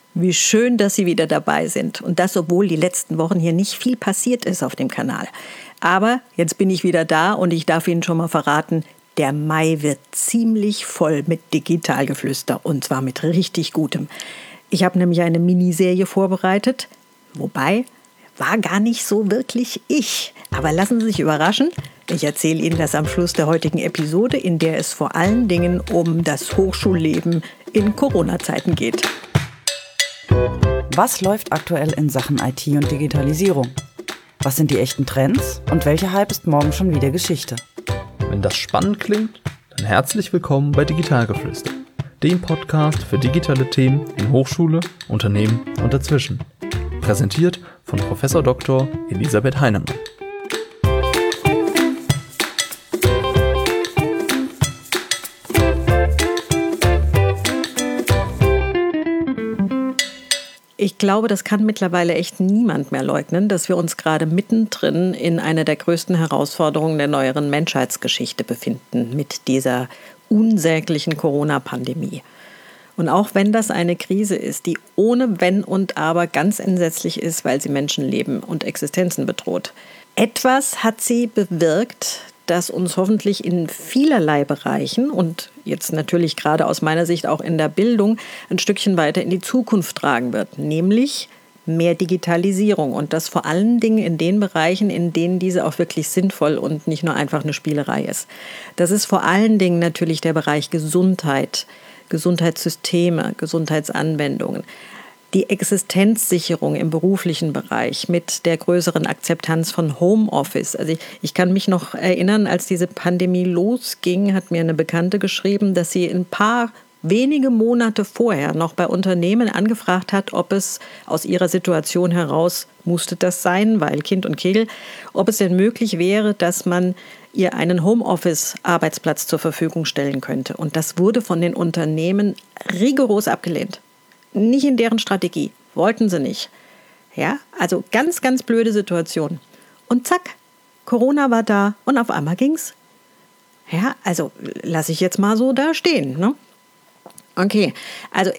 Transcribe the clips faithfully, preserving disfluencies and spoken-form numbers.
Wie schön, dass Sie wieder dabei sind. Und das, obwohl die letzten Wochen hier nicht viel passiert ist auf dem Kanal. Aber jetzt bin ich wieder da und ich darf Ihnen schon mal verraten, der Mai wird ziemlich voll mit Digitalgeflüster und zwar mit richtig Gutem. Ich habe nämlich eine Miniserie vorbereitet, wobei war gar nicht so wirklich ich. Aber lassen Sie sich überraschen, ich erzähle Ihnen das am Schluss der heutigen Episode, in der es vor allen Dingen um das Hochschulleben in Corona-Zeiten geht. Was läuft aktuell in Sachen I T und Digitalisierung? Was sind die echten Trends und welcher Hype ist morgen schon wieder Geschichte? Wenn das spannend klingt, dann herzlich willkommen bei Digitalgeflüster, dem Podcast für digitale Themen in Hochschule, Unternehmen und dazwischen. Präsentiert von Professor Doktor Elisabeth Heinemann. Ich glaube, das kann mittlerweile echt niemand mehr leugnen, dass wir uns gerade mittendrin in einer der größten Herausforderungen der neueren Menschheitsgeschichte befinden, mit dieser unsäglichen Corona-Pandemie. Und auch wenn das eine Krise ist, die ohne Wenn und Aber ganz entsetzlich ist, weil sie Menschenleben und Existenzen bedroht. Etwas hat sie bewirkt, das uns hoffentlich in vielerlei Bereichen und jetzt natürlich gerade aus meiner Sicht auch in der Bildung ein Stückchen weiter in die Zukunft tragen wird, nämlich mehr Digitalisierung und das vor allen Dingen in den Bereichen, in denen diese auch wirklich sinnvoll und nicht nur einfach eine Spielerei ist. Das ist vor allen Dingen natürlich der Bereich Gesundheit, Gesundheitssysteme, Gesundheitsanwendungen. Die Existenzsicherung im beruflichen Bereich mit der größeren Akzeptanz von Homeoffice. Also ich, ich kann mich noch erinnern, als diese Pandemie losging, hat mir eine Bekannte geschrieben, dass sie ein paar wenige Monate vorher noch bei Unternehmen angefragt hat, ob es aus ihrer Situation heraus, musste das sein, weil Kind und Kegel, ob es denn möglich wäre, dass man ihr einen Homeoffice-Arbeitsplatz zur Verfügung stellen könnte. Und das wurde von den Unternehmen rigoros abgelehnt. Nicht in deren Strategie. Wollten sie nicht. Ja, also ganz, ganz blöde Situation. Und zack, Corona war da und auf einmal ging's. Ja, also lasse ich jetzt mal so da stehen. Ne? Okay, also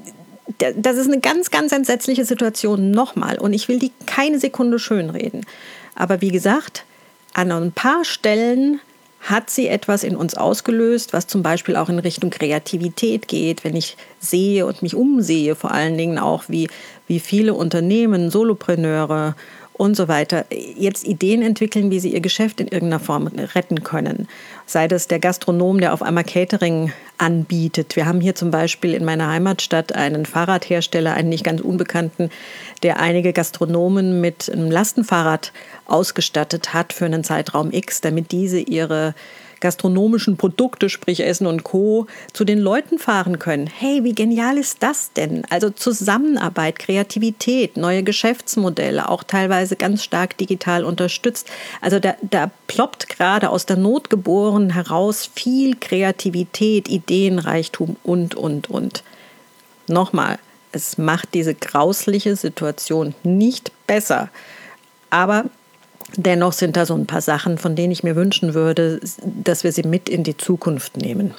das ist eine ganz, ganz entsetzliche Situation nochmal. Und ich will die keine Sekunde schönreden. Aber wie gesagt, an ein paar Stellen hat sie etwas in uns ausgelöst, was zum Beispiel auch in Richtung Kreativität geht, wenn ich sehe und mich umsehe, vor allen Dingen auch, wie, wie viele Unternehmen, Solopreneure und so weiter jetzt Ideen entwickeln, wie sie ihr Geschäft in irgendeiner Form retten können. Sei das der Gastronom, der auf einmal Catering anbietet. Wir haben hier zum Beispiel in meiner Heimatstadt einen Fahrradhersteller, einen nicht ganz unbekannten, der einige Gastronomen mit einem Lastenfahrrad ausgestattet hat für einen Zeitraum X, damit diese ihre gastronomischen Produkte, sprich Essen und Co., zu den Leuten fahren können. Hey, wie genial ist das denn? Also Zusammenarbeit, Kreativität, neue Geschäftsmodelle, auch teilweise ganz stark digital unterstützt. Also da, da ploppt gerade aus der Not geboren heraus viel Kreativität, Ideenreichtum und, und, und. Nochmal, es macht diese grausliche Situation nicht besser. Aber dennoch sind da so ein paar Sachen, von denen ich mir wünschen würde, dass wir sie mit in die Zukunft nehmen.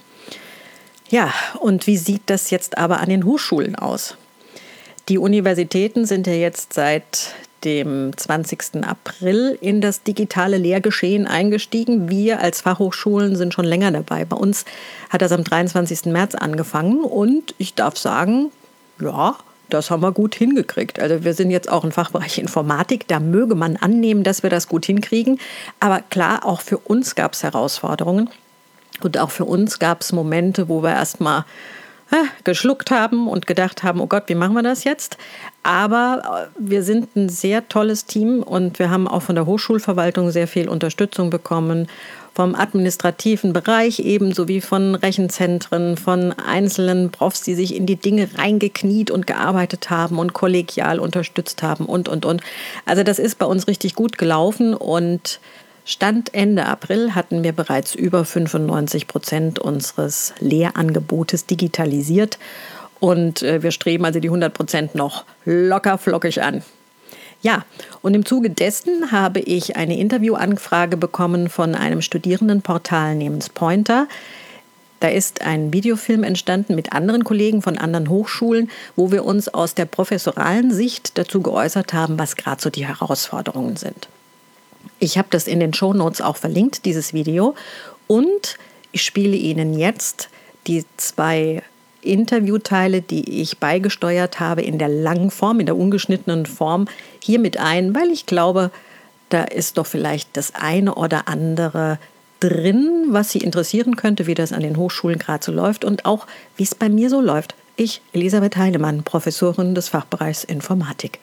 Ja, und wie sieht das jetzt aber an den Hochschulen aus? Die Universitäten sind ja jetzt seit dem zwanzigsten April in das digitale Lehrgeschehen eingestiegen. Wir als Fachhochschulen sind schon länger dabei. Bei uns hat das am dreiundzwanzigsten März angefangen und ich darf sagen, ja, das haben wir gut hingekriegt. Also wir sind jetzt auch im Fachbereich Informatik. Da möge man annehmen, dass wir das gut hinkriegen. Aber klar, auch für uns gab es Herausforderungen. Und auch für uns gab es Momente, wo wir erstmal äh, geschluckt haben und gedacht haben, oh Gott, wie machen wir das jetzt? Aber wir sind ein sehr tolles Team und wir haben auch von der Hochschulverwaltung sehr viel Unterstützung bekommen. Vom administrativen Bereich ebenso wie von Rechenzentren, von einzelnen Profs, die sich in die Dinge reingekniet und gearbeitet haben und kollegial unterstützt haben und, und, und. Also das ist bei uns richtig gut gelaufen und Stand Ende April hatten wir bereits über fünfundneunzig Prozent unseres Lehrangebotes digitalisiert und wir streben also die hundert Prozent noch locker flockig an. Ja, und im Zuge dessen habe ich eine Interviewanfrage bekommen von einem Studierendenportal namens Pointer. Da ist ein Videofilm entstanden mit anderen Kollegen von anderen Hochschulen, wo wir uns aus der professoralen Sicht dazu geäußert haben, was gerade so die Herausforderungen sind. Ich habe das in den Shownotes auch verlinkt, dieses Video. Und ich spiele Ihnen jetzt die zwei Interviewteile, die ich beigesteuert habe, in der langen Form, in der ungeschnittenen Form, hier mit ein, weil ich glaube, da ist doch vielleicht das eine oder andere drin, was Sie interessieren könnte, wie das an den Hochschulen gerade so läuft und auch, wie es bei mir so läuft. Ich, Elisabeth Heinemann, Professorin des Fachbereichs Informatik.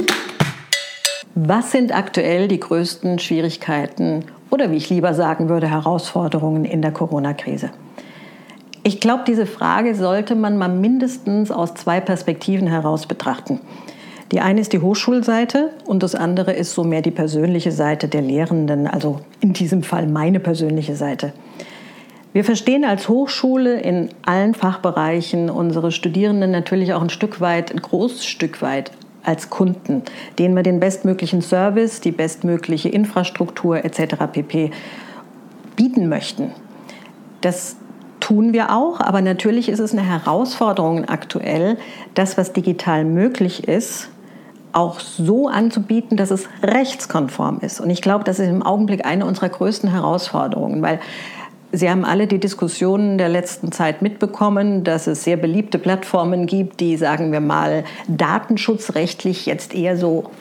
Was sind aktuell die größten Schwierigkeiten oder wie ich lieber sagen würde, Herausforderungen in der Corona-Krise? Ich glaube, diese Frage sollte man mal mindestens aus zwei Perspektiven heraus betrachten. Die eine ist die Hochschulseite und das andere ist so mehr die persönliche Seite der Lehrenden, also in diesem Fall meine persönliche Seite. Wir verstehen als Hochschule in allen Fachbereichen unsere Studierenden natürlich auch ein Stück weit, ein großes Stück weit als Kunden, denen wir den bestmöglichen Service, die bestmögliche Infrastruktur et cetera pp. Bieten möchten. Das tun wir auch, aber natürlich ist es eine Herausforderung aktuell, das, was digital möglich ist, auch so anzubieten, dass es rechtskonform ist. Und ich glaube, das ist im Augenblick eine unserer größten Herausforderungen, weil Sie haben alle die Diskussionen der letzten Zeit mitbekommen, dass es sehr beliebte Plattformen gibt, die, sagen wir mal, datenschutzrechtlich jetzt eher so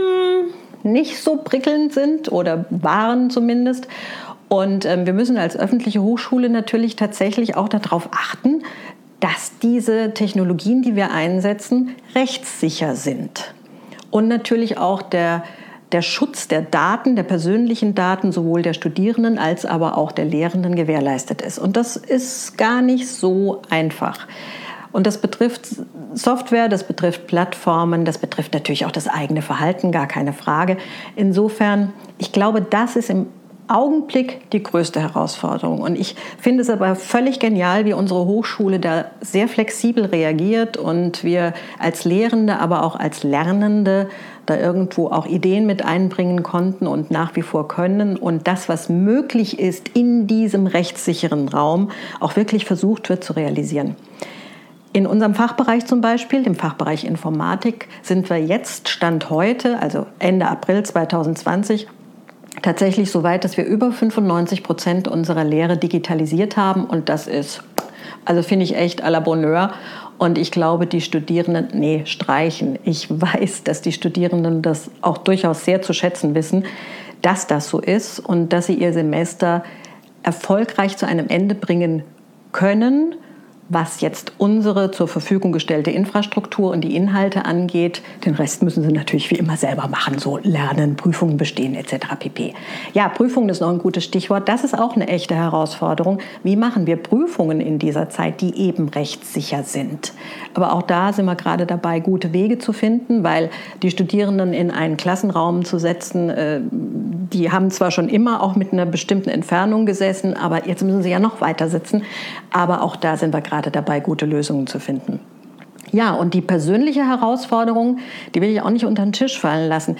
hm, nicht so prickelnd sind oder waren zumindest. Und ähm, wir müssen als öffentliche Hochschule natürlich tatsächlich auch darauf achten, dass diese Technologien, die wir einsetzen, rechtssicher sind. Und natürlich auch der, der Schutz der Daten, der persönlichen Daten, sowohl der Studierenden als aber auch der Lehrenden gewährleistet ist. Und das ist gar nicht so einfach. Und das betrifft Software, das betrifft Plattformen, das betrifft natürlich auch das eigene Verhalten, gar keine Frage. Insofern, ich glaube, das ist im Augenblick die größte Herausforderung. Und ich finde es aber völlig genial, wie unsere Hochschule da sehr flexibel reagiert und wir als Lehrende, aber auch als Lernende da irgendwo auch Ideen mit einbringen konnten und nach wie vor können. Und das, was möglich ist in diesem rechtssicheren Raum, auch wirklich versucht wird zu realisieren. In unserem Fachbereich zum Beispiel, dem Fachbereich Informatik, sind wir jetzt, Stand heute, also Ende April zwanzig zwanzig, tatsächlich so weit, dass wir über fünfundneunzig Prozent unserer Lehre digitalisiert haben. Und das ist, also finde ich echt à la Bonheur. Und ich glaube, die Studierenden, nee, streichen. Ich weiß, dass die Studierenden das auch durchaus sehr zu schätzen wissen, dass das so ist und dass sie ihr Semester erfolgreich zu einem Ende bringen können, was jetzt unsere zur Verfügung gestellte Infrastruktur und die Inhalte angeht. Den Rest müssen sie natürlich wie immer selber machen, so lernen, Prüfungen bestehen et cetera pp. Ja, Prüfungen ist noch ein gutes Stichwort. Das ist auch eine echte Herausforderung. Wie machen wir Prüfungen in dieser Zeit, die eben rechtssicher sind? Aber auch da sind wir gerade dabei, gute Wege zu finden, weil die Studierenden in einen Klassenraum zu setzen, äh, die haben zwar schon immer auch mit einer bestimmten Entfernung gesessen, aber jetzt müssen sie ja noch weiter sitzen. Aber auch da sind wir gerade gerade dabei, gute Lösungen zu finden. Ja, und die persönliche Herausforderung, die will ich auch nicht unter den Tisch fallen lassen.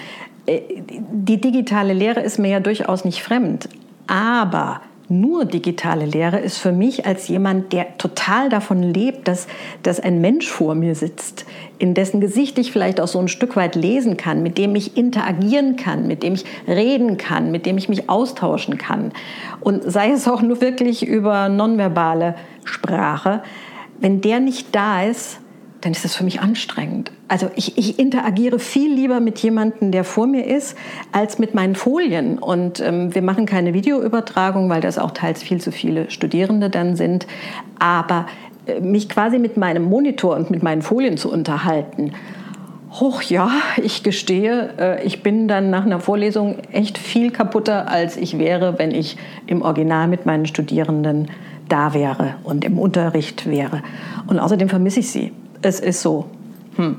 Die digitale Lehre ist mir ja durchaus nicht fremd, aber nur digitale Lehre ist für mich als jemand, der total davon lebt, dass, dass ein Mensch vor mir sitzt, in dessen Gesicht ich vielleicht auch so ein Stück weit lesen kann, mit dem ich interagieren kann, mit dem ich reden kann, mit dem ich mich austauschen kann. Und sei es auch nur wirklich über nonverbale Sprache, wenn der nicht da ist, dann ist das für mich anstrengend. Also ich, ich interagiere viel lieber mit jemandem, der vor mir ist, als mit meinen Folien. Und ähm, wir machen keine Videoübertragung, weil das auch teils viel zu viele Studierende dann sind. Aber äh, mich quasi mit meinem Monitor und mit meinen Folien zu unterhalten, hoch ja, ich gestehe, äh, ich bin dann nach einer Vorlesung echt viel kaputter, als ich wäre, wenn ich im Original mit meinen Studierenden da wäre und im Unterricht wäre. Und außerdem vermisse ich sie. Es ist so. Hm.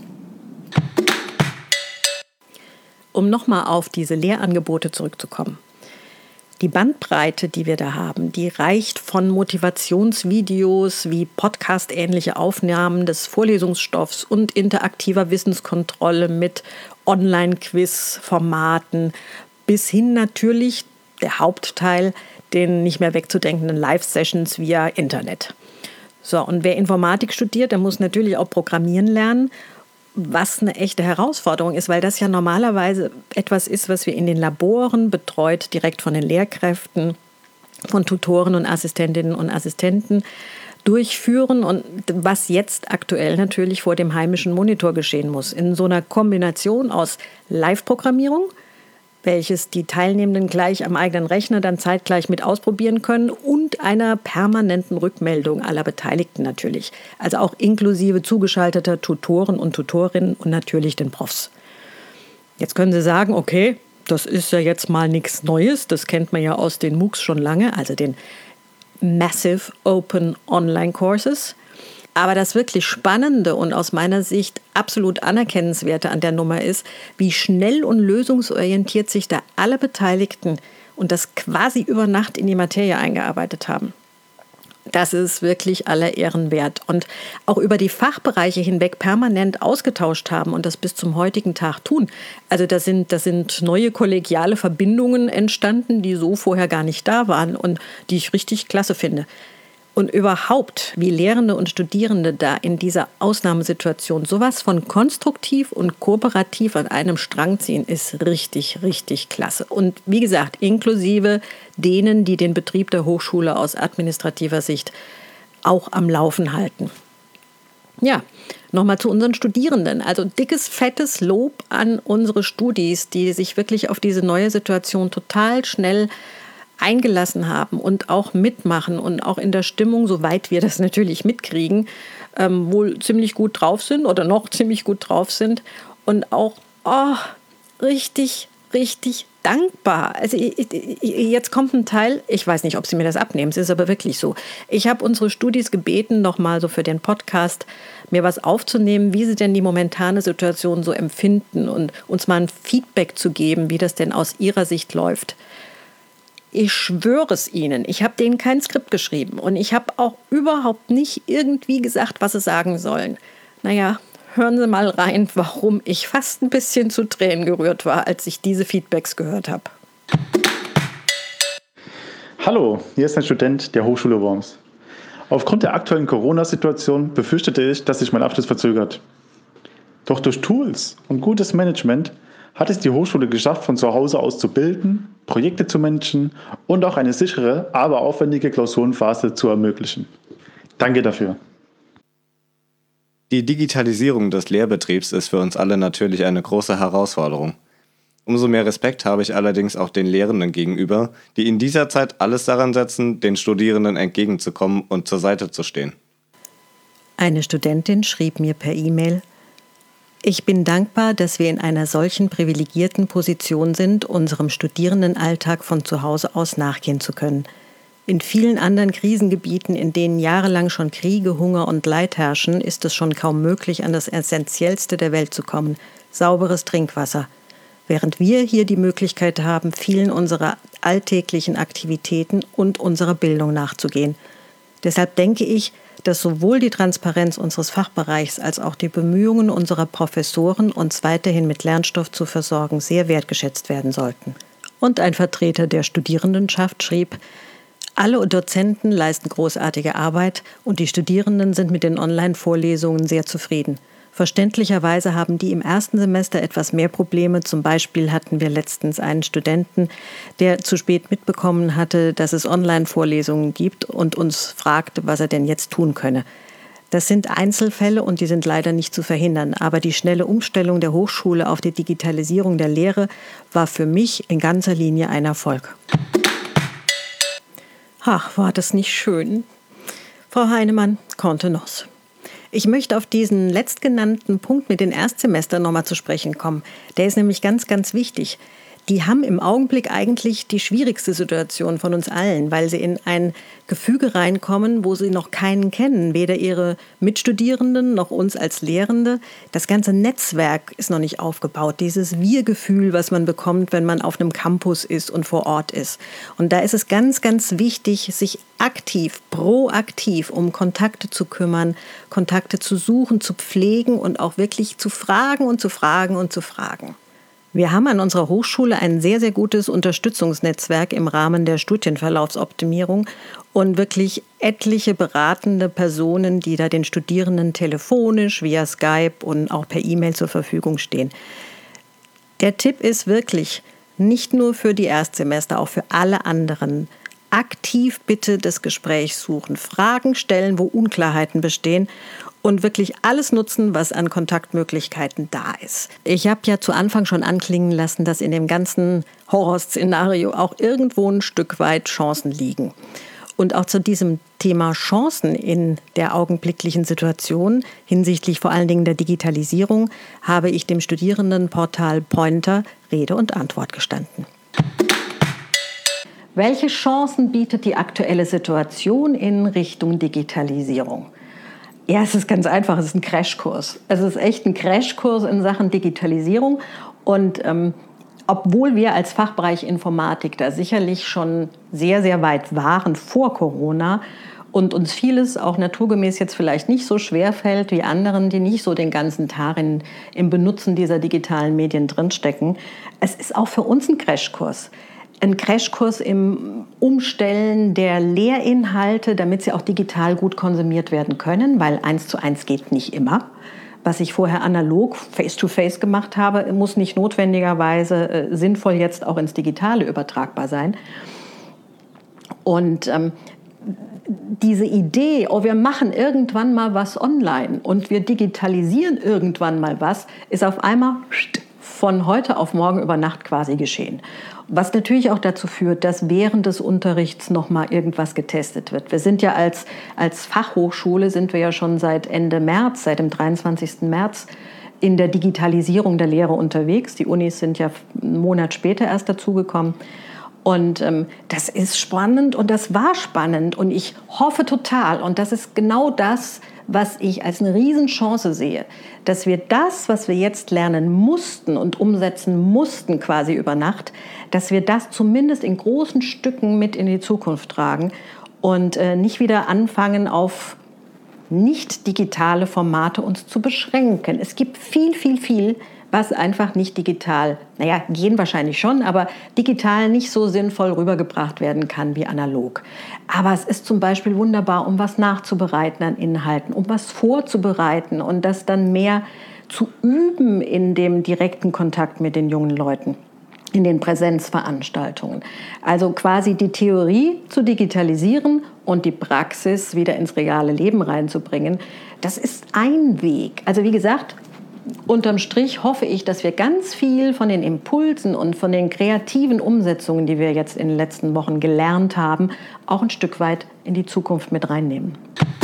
Um nochmal auf diese Lehrangebote zurückzukommen. Die Bandbreite, die wir da haben, die reicht von Motivationsvideos wie Podcast-ähnliche Aufnahmen des Vorlesungsstoffs und interaktiver Wissenskontrolle mit Online-Quiz-Formaten bis hin natürlich der Hauptteil den nicht mehr wegzudenkenden Live-Sessions via Internet. So, und wer Informatik studiert, der muss natürlich auch Programmieren lernen, was eine echte Herausforderung ist, weil das ja normalerweise etwas ist, was wir in den Laboren betreut, direkt von den Lehrkräften, von Tutoren und Assistentinnen und Assistenten durchführen und was jetzt aktuell natürlich vor dem heimischen Monitor geschehen muss. In so einer Kombination aus Live-Programmierung, welches die Teilnehmenden gleich am eigenen Rechner dann zeitgleich mit ausprobieren können und einer permanenten Rückmeldung aller Beteiligten natürlich. Also auch inklusive zugeschalteter Tutoren und Tutorinnen und natürlich den Profs. Jetzt können Sie sagen, okay, das ist ja jetzt mal nichts Neues, das kennt man ja aus den MOOCs schon lange, also den Massive Open Online Courses. Aber das wirklich Spannende und aus meiner Sicht absolut Anerkennenswerte an der Nummer ist, wie schnell und lösungsorientiert sich da alle Beteiligten und das quasi über Nacht in die Materie eingearbeitet haben. Das ist wirklich aller Ehren wert. Und auch über die Fachbereiche hinweg permanent ausgetauscht haben und das bis zum heutigen Tag tun. Also da sind, da sind neue kollegiale Verbindungen entstanden, die so vorher gar nicht da waren und die ich richtig klasse finde. Und überhaupt, wie Lehrende und Studierende da in dieser Ausnahmesituation sowas von konstruktiv und kooperativ an einem Strang ziehen, ist richtig, richtig klasse. Und wie gesagt, inklusive denen, die den Betrieb der Hochschule aus administrativer Sicht auch am Laufen halten. Ja, nochmal zu unseren Studierenden. Also dickes, fettes Lob an unsere Studis, die sich wirklich auf diese neue Situation total schnell eingelassen haben und auch mitmachen und auch in der Stimmung, soweit wir das natürlich mitkriegen, ähm, wohl ziemlich gut drauf sind oder noch ziemlich gut drauf sind und auch oh, richtig, richtig dankbar. Also jetzt kommt ein Teil, ich weiß nicht, ob Sie mir das abnehmen, es ist aber wirklich so. Ich habe unsere Studis gebeten, nochmal so für den Podcast mir was aufzunehmen, wie sie denn die momentane Situation so empfinden und uns mal ein Feedback zu geben, wie das denn aus ihrer Sicht läuft. Ich schwöre es Ihnen, ich habe denen kein Skript geschrieben und ich habe auch überhaupt nicht irgendwie gesagt, was sie sagen sollen. Naja, hören Sie mal rein, warum ich fast ein bisschen zu Tränen gerührt war, als ich diese Feedbacks gehört habe. Hallo, hier ist ein Student der Hochschule Worms. Aufgrund der aktuellen Corona-Situation befürchtete ich, dass sich mein Abschluss verzögert. Doch durch Tools und gutes Management hat es die Hochschule geschafft, von zu Hause aus zu bilden, Projekte zu managen und auch eine sichere, aber aufwendige Klausurenphase zu ermöglichen. Danke dafür. Die Digitalisierung des Lehrbetriebs ist für uns alle natürlich eine große Herausforderung. Umso mehr Respekt habe ich allerdings auch den Lehrenden gegenüber, die in dieser Zeit alles daran setzen, den Studierenden entgegenzukommen und zur Seite zu stehen. Eine Studentin schrieb mir per E-Mail: Ich bin dankbar, dass wir in einer solchen privilegierten Position sind, unserem Studierendenalltag von zu Hause aus nachgehen zu können. In vielen anderen Krisengebieten, in denen jahrelang schon Kriege, Hunger und Leid herrschen, ist es schon kaum möglich, an das Essentiellste der Welt zu kommen: sauberes Trinkwasser. Während wir hier die Möglichkeit haben, vielen unserer alltäglichen Aktivitäten und unserer Bildung nachzugehen. Deshalb denke ich, dass sowohl die Transparenz unseres Fachbereichs als auch die Bemühungen unserer Professoren, uns weiterhin mit Lernstoff zu versorgen, sehr wertgeschätzt werden sollten. Und ein Vertreter der Studierendenschaft schrieb: Alle Dozenten leisten großartige Arbeit und die Studierenden sind mit den Online-Vorlesungen sehr zufrieden. Verständlicherweise haben die im ersten Semester etwas mehr Probleme. Zum Beispiel hatten wir letztens einen Studenten, der zu spät mitbekommen hatte, dass es Online-Vorlesungen gibt und uns fragte, was er denn jetzt tun könne. Das sind Einzelfälle und die sind leider nicht zu verhindern. Aber die schnelle Umstellung der Hochschule auf die Digitalisierung der Lehre war für mich in ganzer Linie ein Erfolg. Ach, war das nicht schön? Frau Heinemann, Contenance. Ich möchte auf diesen letztgenannten Punkt mit den Erstsemestern nochmal zu sprechen kommen. Der ist nämlich ganz, ganz wichtig. Die haben im Augenblick eigentlich die schwierigste Situation von uns allen, weil sie in ein Gefüge reinkommen, wo sie noch keinen kennen, weder ihre Mitstudierenden noch uns als Lehrende. Das ganze Netzwerk ist noch nicht aufgebaut, dieses Wir-Gefühl, was man bekommt, wenn man auf einem Campus ist und vor Ort ist. Und da ist es ganz, ganz wichtig, sich aktiv, proaktiv um Kontakte zu kümmern, Kontakte zu suchen, zu pflegen und auch wirklich zu fragen und zu fragen und zu fragen. Wir haben an unserer Hochschule ein sehr, sehr gutes Unterstützungsnetzwerk im Rahmen der Studienverlaufsoptimierung und wirklich etliche beratende Personen, die da den Studierenden telefonisch, via Skype und auch per E-Mail zur Verfügung stehen. Der Tipp ist wirklich, nicht nur für die Erstsemester, auch für alle anderen, aktiv bitte das Gespräch suchen, Fragen stellen, wo Unklarheiten bestehen und wirklich alles nutzen, was an Kontaktmöglichkeiten da ist. Ich habe ja zu Anfang schon anklingen lassen, dass in dem ganzen Horrorszenario auch irgendwo ein Stück weit Chancen liegen. Und auch zu diesem Thema Chancen in der augenblicklichen Situation hinsichtlich vor allen Dingen der Digitalisierung habe ich dem Studierendenportal Pointer Rede und Antwort gestanden. Welche Chancen bietet die aktuelle Situation in Richtung Digitalisierung? Ja, es ist ganz einfach, es ist ein Crashkurs. Es ist echt ein Crashkurs in Sachen Digitalisierung. Und ähm, obwohl wir als Fachbereich Informatik da sicherlich schon sehr, sehr weit waren vor Corona und uns vieles auch naturgemäß jetzt vielleicht nicht so schwer fällt wie anderen, die nicht so den ganzen Tag in, im Benutzen dieser digitalen Medien drinstecken, es ist auch für uns ein Crashkurs. Ein Crashkurs im Umstellen der Lehrinhalte, damit sie auch digital gut konsumiert werden können, weil eins zu eins geht nicht immer. Was ich vorher analog, face-to-face gemacht habe, muss nicht notwendigerweise äh, sinnvoll jetzt auch ins Digitale übertragbar sein. Und ähm, diese Idee, oh, wir machen irgendwann mal was online und wir digitalisieren irgendwann mal was, ist auf einmal von heute auf morgen über Nacht quasi geschehen. Was natürlich auch dazu führt, dass während des Unterrichts noch mal irgendwas getestet wird. Wir sind ja als, als Fachhochschule sind wir ja schon seit Ende März, seit dem dreiundzwanzigsten März in der Digitalisierung der Lehre unterwegs. Die Unis sind ja einen Monat später erst dazugekommen. Und ähm, das ist spannend und das war spannend und ich hoffe total, und das ist genau das, was ich als eine Riesenchance sehe, dass wir das, was wir jetzt lernen mussten und umsetzen mussten quasi über Nacht, dass wir das zumindest in großen Stücken mit in die Zukunft tragen und äh, nicht wieder anfangen, auf nicht digitale Formate uns zu beschränken. Es gibt viel, viel, viel, was einfach nicht digital, naja, gehen wahrscheinlich schon, aber digital nicht so sinnvoll rübergebracht werden kann wie analog. Aber es ist zum Beispiel wunderbar, um was nachzubereiten an Inhalten, um was vorzubereiten und das dann mehr zu üben in dem direkten Kontakt mit den jungen Leuten, in den Präsenzveranstaltungen. Also quasi die Theorie zu digitalisieren und die Praxis wieder ins reale Leben reinzubringen. Das ist ein Weg. Also wie gesagt, unterm Strich hoffe ich, dass wir ganz viel von den Impulsen und von den kreativen Umsetzungen, die wir jetzt in den letzten Wochen gelernt haben, auch ein Stück weit in die Zukunft mit reinnehmen.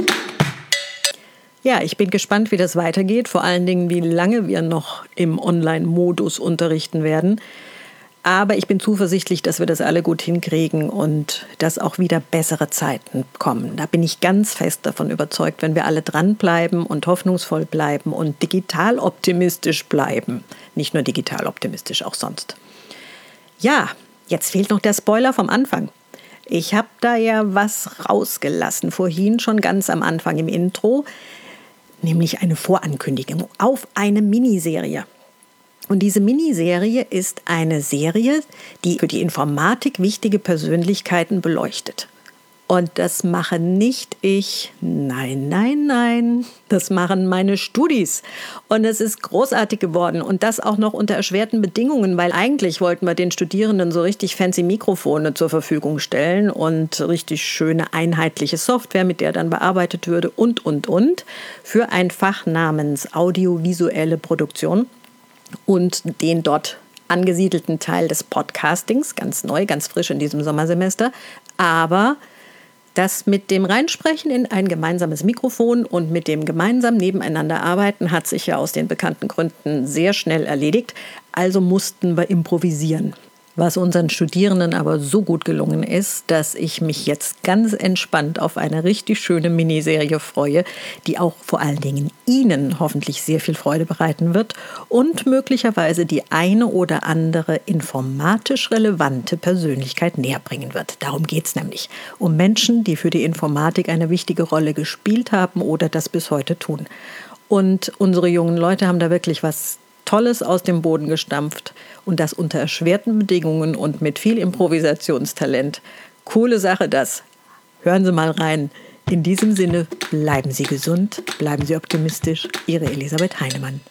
Ja, ich bin gespannt, wie das weitergeht, vor allen Dingen, wie lange wir noch im Online-Modus unterrichten werden. Aber ich bin zuversichtlich, dass wir das alle gut hinkriegen und dass auch wieder bessere Zeiten kommen. Da bin ich ganz fest davon überzeugt, wenn wir alle dranbleiben und hoffnungsvoll bleiben und digital optimistisch bleiben. Nicht nur digital optimistisch, auch sonst. Ja, jetzt fehlt noch der Spoiler vom Anfang. Ich habe da ja was rausgelassen, vorhin schon ganz am Anfang im Intro, nämlich eine Vorankündigung auf eine Miniserie. Und diese Miniserie ist eine Serie, die für die Informatik wichtige Persönlichkeiten beleuchtet. Und das mache nicht ich, nein, nein, nein, das machen meine Studis. Und es ist großartig geworden und das auch noch unter erschwerten Bedingungen, weil eigentlich wollten wir den Studierenden so richtig fancy Mikrofone zur Verfügung stellen und richtig schöne einheitliche Software, mit der dann bearbeitet würde und, und, und, für ein Fach namens audiovisuelle Produktion. Und den dort angesiedelten Teil des Podcastings, ganz neu, ganz frisch in diesem Sommersemester. Aber das mit dem Reinsprechen in ein gemeinsames Mikrofon und mit dem gemeinsam nebeneinander arbeiten hat sich ja aus den bekannten Gründen sehr schnell erledigt. Also mussten wir improvisieren. Was unseren Studierenden aber so gut gelungen ist, dass ich mich jetzt ganz entspannt auf eine richtig schöne Miniserie freue, die auch vor allen Dingen Ihnen hoffentlich sehr viel Freude bereiten wird und möglicherweise die eine oder andere informatisch relevante Persönlichkeit näherbringen wird. Darum geht es nämlich. Um Menschen, die für die Informatik eine wichtige Rolle gespielt haben oder das bis heute tun. Und unsere jungen Leute haben da wirklich was Tolles aus dem Boden gestampft und das unter erschwerten Bedingungen und mit viel Improvisationstalent. Coole Sache das. Hören Sie mal rein. In diesem Sinne, bleiben Sie gesund, bleiben Sie optimistisch. Ihre Elisabeth Heinemann.